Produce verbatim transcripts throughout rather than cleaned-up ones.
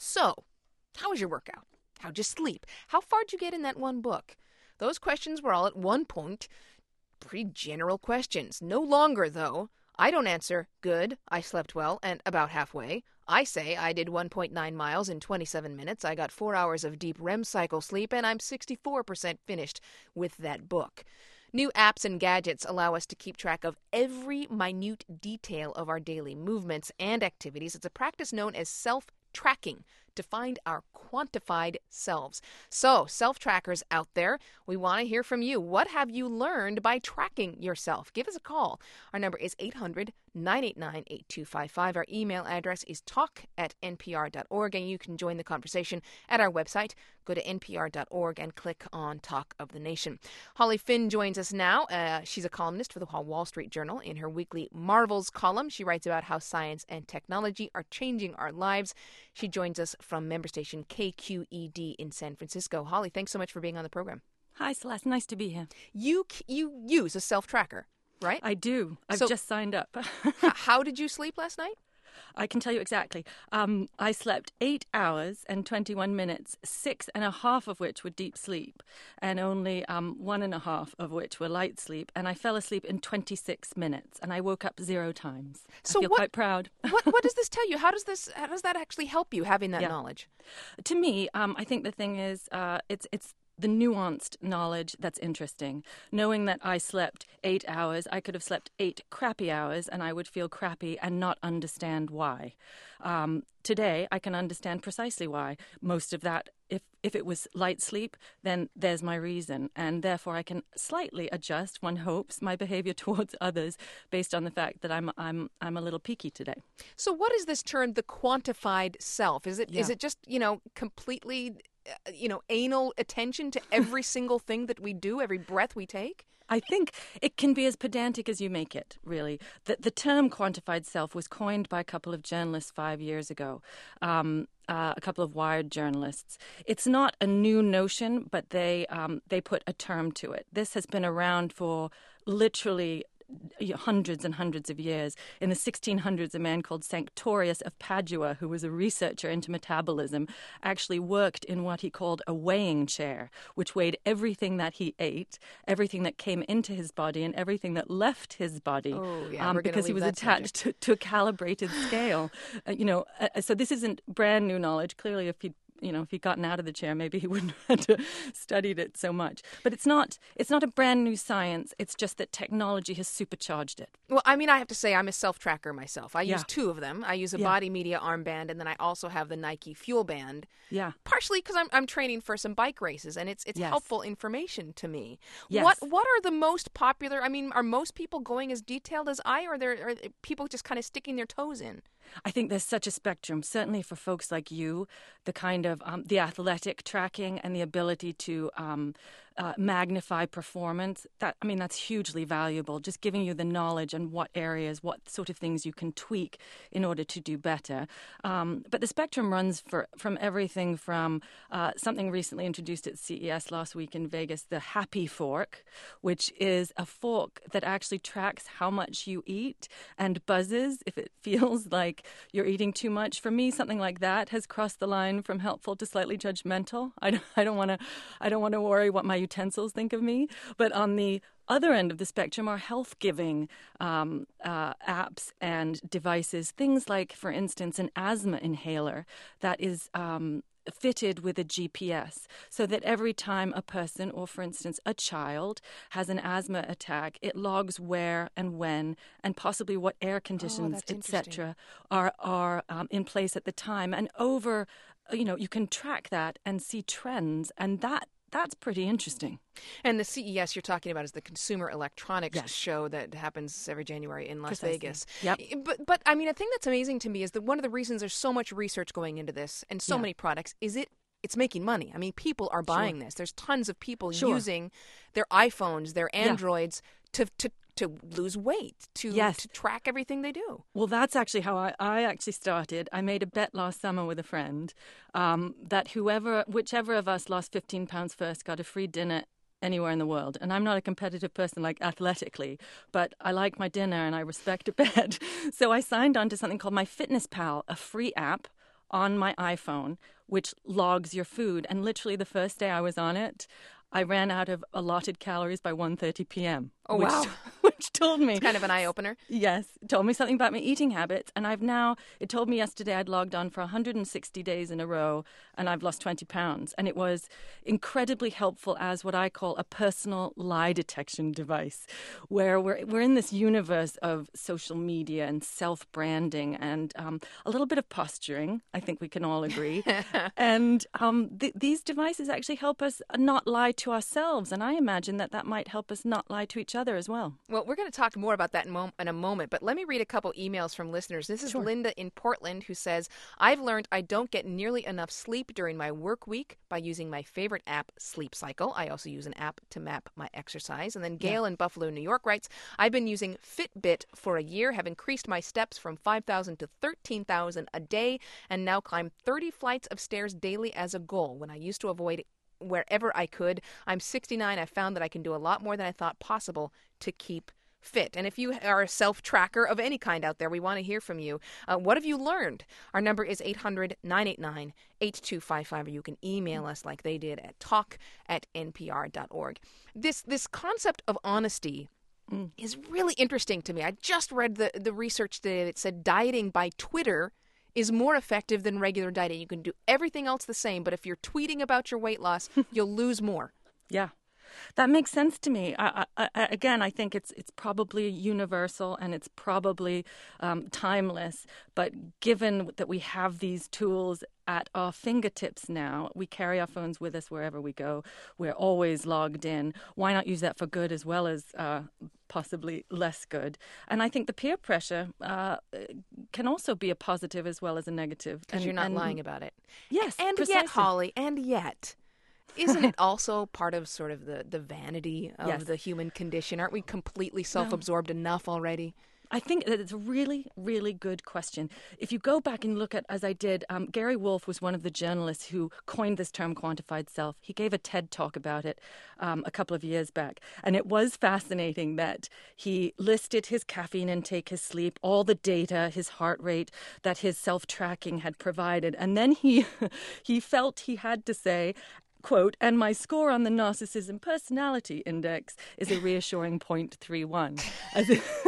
So, how was your workout? How'd you sleep? How far'd you get in that one book? Those questions were all at one point pretty general questions. No longer, though. I don't answer, good, I slept well, and about halfway. I say I did one point nine miles in twenty-seven minutes, I got four hours of deep R E M cycle sleep, and I'm sixty-four percent finished with that book. New apps and gadgets allow us to keep track of every minute detail of our daily movements and activities. It's a practice known as self-tracking to find our quantified selves. So, self-trackers out there, we want to hear from you. What have you learned by tracking yourself? Give us a call. Our number is eight hundred, nine eight nine, eight two five five. Our email address is talk at n p r dot org, and you can join the conversation at our website. Go to n p r dot org and click on Talk of the Nation. Holly Finn joins us now. Uh, she's a columnist for the Wall Street Journal. In her weekly Marvels column, she writes about how science and technology are changing our lives. She joins us from member station K Q E D in San Francisco. Holly, thanks so much for being on the program. Hi, Celeste. Nice to be here. You you use a self-tracker, right? I do. I've So- just signed up. How did you sleep last night? I can tell you exactly. Um, I slept eight hours and twenty-one minutes, six and a half of which were deep sleep, and only um, one and a half of which were light sleep. And I fell asleep in twenty-six minutes, and I woke up zero times. So I feel what- quite proud. What what does this tell you? How does this how does that actually help you having that Yeah. knowledge? To me, um, I think the thing is, uh, it's it's the nuanced knowledge that's interesting. Knowing that I slept eight hours, I could have slept eight crappy hours, and I would feel crappy and not understand why. Um, today, I can understand precisely why. Most of that, if if it was light sleep, then there's my reason, and therefore I can slightly adjust, one hopes, my behavior towards others based on the fact that I'm I'm I'm a little peaky today. So what is this term, the quantified self? Is it is Yeah. it just, you know, completely, uh, you know, anal attention to every single thing that we do, every breath we take? I think it can be as pedantic as you make it, really. The, the term quantified self was coined by a couple of journalists five years ago, um, uh, a couple of Wired journalists. It's not a new notion, but they um, they put a term to it. This has been around for literally hundreds and hundreds of years. In the sixteen hundreds, a man called Sanctorius of Padua, who was a researcher into metabolism, actually worked in what he called a weighing chair, which weighed everything that he ate, everything that came into his body, and everything that left his body, Oh, yeah, um, we're gonna because he leave was that attached to, to a calibrated scale. Uh, you know, uh, so this isn't brand new knowledge. Clearly, if he you know, if he'd gotten out of the chair, maybe he wouldn't have had to studied it so much. But it's not it's not a brand new science. It's just that technology has supercharged it. Well, I mean, I have to say I'm a self-tracker myself. I use Yeah. two of them. I use a Yeah. Body Media armband, and then I also have the Nike Fuel Band. Yeah. Partially because I'm I'm training for some bike races, and it's it's Yes. helpful information to me. Yes. What what are the most popular? I mean, are most people going as detailed as I, or are there are people just kind of sticking their toes in? I think there's such a spectrum, certainly for folks like you, the kind of um, the athletic tracking and the ability to um, uh, magnify performance. That I mean, that's hugely valuable, just giving you the knowledge and what areas, what sort of things you can tweak in order to do better. Um, but the spectrum runs for, from everything from uh, something recently introduced at C E S last week in Vegas, the Happy Fork, which is a fork that actually tracks how much you eat and buzzes if it feels like you're eating too much. For me, something like that has crossed the line from helpful to slightly judgmental. I don't, I don't want to, I don't want to worry what my utensils think of me. But on the other end of the spectrum are health-giving um, uh, apps and devices. Things like, for instance, an asthma inhaler that is um, fitted with a G P S, so that every time a person, or for instance a child, has an asthma attack, it logs where and when and possibly what air conditions, that's et cetera, are are um, in place at the time. And over, you know, you can track that and see trends, and that that's pretty interesting. And the C E S you're talking about is the Consumer Electronics Yes. Show that happens every January in Las Precisely. Vegas. Yep. But but I mean, a thing that's amazing to me is that one of the reasons there's so much research going into this and so Yeah. many products is it it's making money. I mean, people are buying this. There's tons of people Sure. using their iPhones, their Yeah. Androids to to to lose weight, to Yes. to track everything they do. Well, that's actually how I, I actually started. I made a bet last summer with a friend um, that whoever, whichever of us lost fifteen pounds first got a free dinner anywhere in the world. And I'm not a competitive person, like athletically, but I like my dinner and I respect a bet. So I signed on to something called My Fitness Pal, a free app on my iPhone, which logs your food. And literally the first day I was on it, I ran out of allotted calories by one thirty p.m. Oh, which, wow. which told me... It's kind of an eye-opener. Yes. It told me something about my eating habits. And I've now... It told me yesterday I'd logged on for one hundred sixty days in a row, and I've lost twenty pounds. And it was incredibly helpful as what I call a personal lie detection device, where we're, we're in this universe of social media and self-branding and um, a little bit of posturing, I think we can all agree. and um, th- these devices actually help us not lie to ourselves, and I imagine that that might help us not lie to each other as well. Well, we're going to talk more about that in, mo- in a moment, but let me read a couple emails from listeners. This is Sure. Linda in Portland, who says, I've learned I don't get nearly enough sleep during my work week by using my favorite app, Sleep Cycle. I also use an app to map my exercise. And then Gail Yeah. in Buffalo, New York writes, I've been using Fitbit for a year, have increased my steps from five thousand to thirteen thousand a day, and now climb thirty flights of stairs daily as a goal when I used to avoid wherever I could. I'm sixty-nine. I found that I can do a lot more than I thought possible to keep fit. And if you are a self-tracker of any kind out there, we want to hear from you. Uh, what have you learned? Our number is eight hundred, nine eight nine, eight two five five, or you can email us like they did at talk at n p r dot org. This, this concept of honesty mm. is really interesting to me. I just read the, the research today that said dieting by Twitter is more effective than regular dieting. You can do everything else the same, but if you're tweeting about your weight loss, you'll lose more. Yeah. That makes sense to me. I, I, I, again, I think it's it's probably universal and it's probably um, timeless. But given that we have these tools at our fingertips now, we carry our phones with us wherever we go. We're always logged in. Why not use that for good as well as uh, possibly less good? And I think the peer pressure uh, can also be a positive as well as a negative. Because you're not and, lying about it. Yes, and precisely. yet, Holly, and yet. Isn't it also part of sort of the, the vanity of yes. the human condition? Aren't we completely self-absorbed well, enough already? I think that it's a really, really good question. If you go back and look at, as I did, um, Gary Wolfe was one of the journalists who coined this term quantified self. He gave a TED talk about it um, a couple of years back. And it was fascinating that he listed his caffeine intake, his sleep, all the data, his heart rate that his self-tracking had provided. And then he he felt he had to say, quote, and my score on the Narcissism Personality Index is a reassuring zero point three one, as if,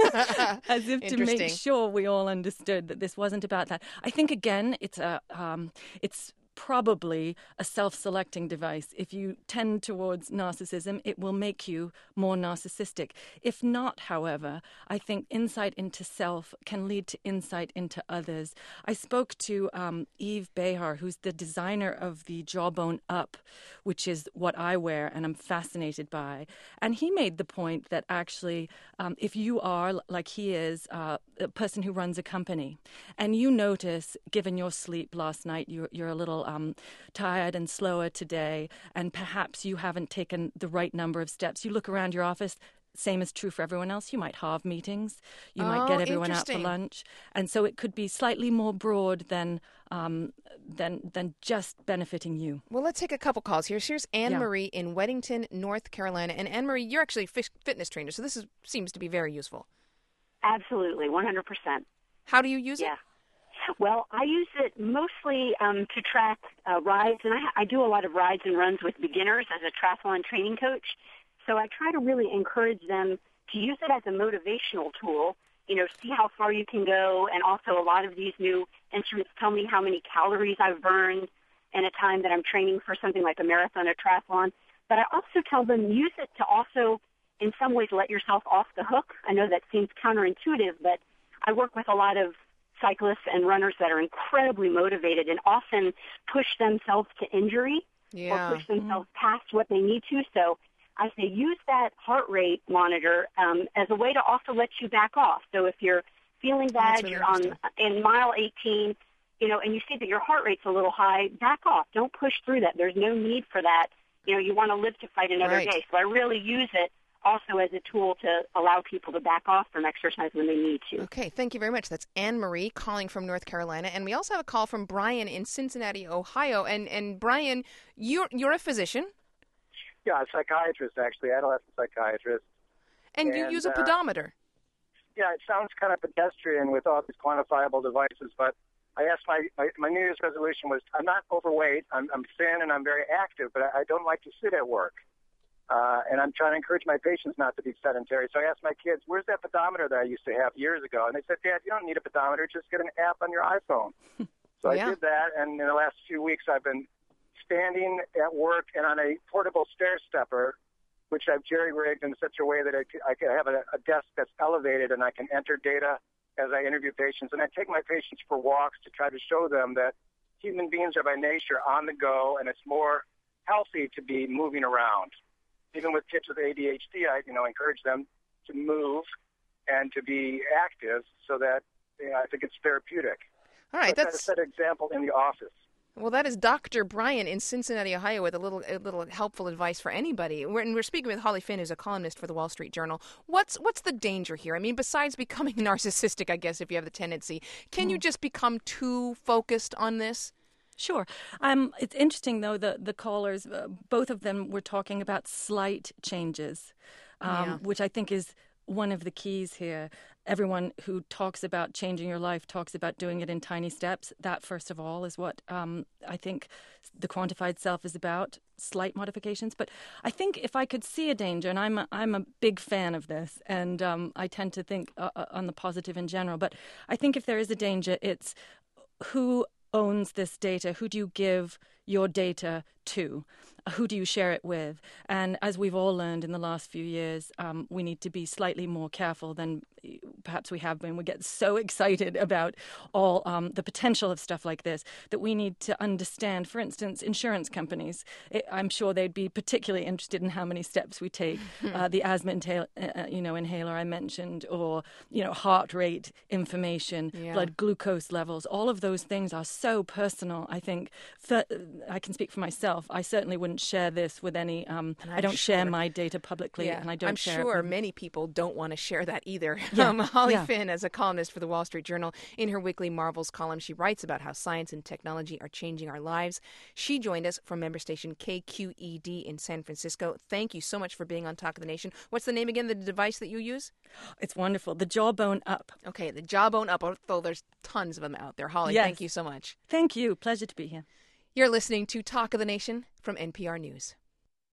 as if to make sure we all understood that this wasn't about that. I think, again, it's a um, it's probably a self-selecting device. If you tend towards narcissism, it will make you more narcissistic. If not, however, I think insight into self can lead to insight into others. I spoke to um, Eve Behar, who's the designer of the Jawbone Up, which is what I wear and I'm fascinated by. And he made the point that actually, um, if you are, like he is, uh, a person who runs a company, and you notice, given your sleep last night, you're, you're a little Um, tired and slower today, and perhaps you haven't taken the right number of steps. You look around your office, same is true for everyone else. You might halve meetings. You oh, might get everyone out for lunch. And so it could be slightly more broad than um, than than just benefiting you. Well, let's take a couple calls here. Here's Anne-Marie yeah. in Weddington, North Carolina. And Anne-Marie, you're actually a fitness trainer, so this is, seems to be very useful. Absolutely, one hundred percent. How do you use yeah. it? Well, I use it mostly um, to track uh, rides, and I, I do a lot of rides and runs with beginners as a triathlon training coach. So I try to really encourage them to use it as a motivational tool, you know, see how far you can go. And also a lot of these new instruments tell me how many calories I've burned in a time that I'm training for something like a marathon or triathlon. But I also tell them use it to also, in some ways, let yourself off the hook. I know that seems counterintuitive, but I work with a lot of cyclists and runners that are incredibly motivated and often push themselves to injury yeah. or push themselves mm-hmm. past what they need to. So I say use that heart rate monitor um, as a way to also let you back off. So if you're feeling bad, really you're on in mile eighteen, you know, and you see that your heart rate's a little high, back off. Don't push through that. There's no need for that. You know, you want to live to fight another right. day. So I really use it also as a tool to allow people to back off from exercise when they need to. Okay, thank you very much. That's Anne-Marie calling from North Carolina. And we also have a call from Brian in Cincinnati, Ohio. And and Brian, you're, you're a physician? Yeah, a psychiatrist, actually, adolescent psychiatrist. And, and you use a pedometer? Uh, yeah, it sounds kind of pedestrian with all these quantifiable devices, but I asked my, my, my New Year's resolution was, I'm not overweight, I'm, I'm thin and I'm very active, but I, I don't like to sit at work. Uh, and I'm trying to encourage my patients not to be sedentary. So I asked my kids, where's that pedometer that I used to have years ago? And they said, Dad, you don't need a pedometer, just get an app on your iPhone. So Yeah. I did that, and in the last few weeks I've been standing at work and on a portable stair stepper, which I've jerry-rigged in such a way that I, c- I can have a, a desk that's elevated and I can enter data as I interview patients. And I take my patients for walks to try to show them that human beings are by nature on the go, and it's more healthy to be moving around. Even with kids with A D H D, I you know encourage them to move and to be active so that you know, I think it's therapeutic. All right, so I try that's to set an example in the office. well. That is Doctor Brian in Cincinnati, Ohio, with a little, a little helpful advice for anybody. We're, and we're speaking with Holly Finn, who's a columnist for the Wall Street Journal. What's what's the danger here? I mean, besides becoming narcissistic, I guess if you have the tendency, can you just become too focused on this? Sure. Um, it's interesting, though, the, the callers, uh, both of them were talking about slight changes, um, Yeah. which I think is one of the keys here. Everyone who talks about changing your life talks about doing it in tiny steps. That, first of all, is what um, I think the quantified self is about, slight modifications. But I think if I could see a danger, and I'm a, I'm a big fan of this, and um, I tend to think uh, on the positive in general, but I think if there is a danger, it's who owns this data? Who do you give your data to? Who do you share it with? And as we've all learned in the last few years, um, we need to be slightly more careful than perhaps we have been. We get so excited about all um, the potential of stuff like this that we need to understand, for instance, insurance companies. It, I'm sure they'd be particularly interested in how many steps we take. uh, the asthma inhale, uh, you know, inhaler I mentioned, or, you know, heart rate information, Yeah. blood glucose levels. All of those things are so personal. I think for, I can speak for myself. I certainly wouldn't share this with any, um, And I I'm don't share sure- my data publicly, and I don't I'm share sure it with many people don't want to share that either. Yeah, Um, Holly yeah. Finn, as a columnist for the Wall Street Journal, in her weekly Marvels column, she writes about how science and technology are changing our lives. She joined us from member station K Q E D in San Francisco. Thank you so much for being on Talk of the Nation. What's the name again, the device that you use? It's wonderful. The Jawbone Up. Okay, the Jawbone Up, although there's tons of them out there. Holly, Yes. thank you so much. Thank you. Pleasure to be here. You're listening to Talk of the Nation from N P R News.